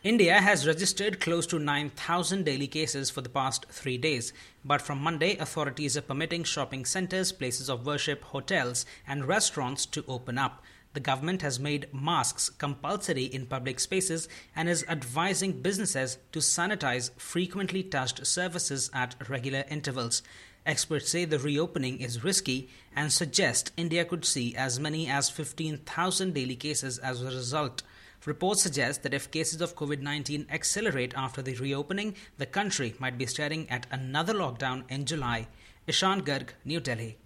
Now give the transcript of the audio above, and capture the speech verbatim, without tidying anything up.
India has registered close to nine thousand daily cases for the past three days. But from Monday, authorities are permitting shopping centres, places of worship, hotels, and restaurants to open up. The government has made masks compulsory in public spaces and is advising businesses to sanitize frequently touched surfaces at regular intervals. Experts say the reopening is risky and suggest India could see as many as fifteen thousand daily cases as a result. Reports suggest that if cases of COVID nineteen accelerate after the reopening, the country might be staring at another lockdown in July. Ishan Garg, New Delhi.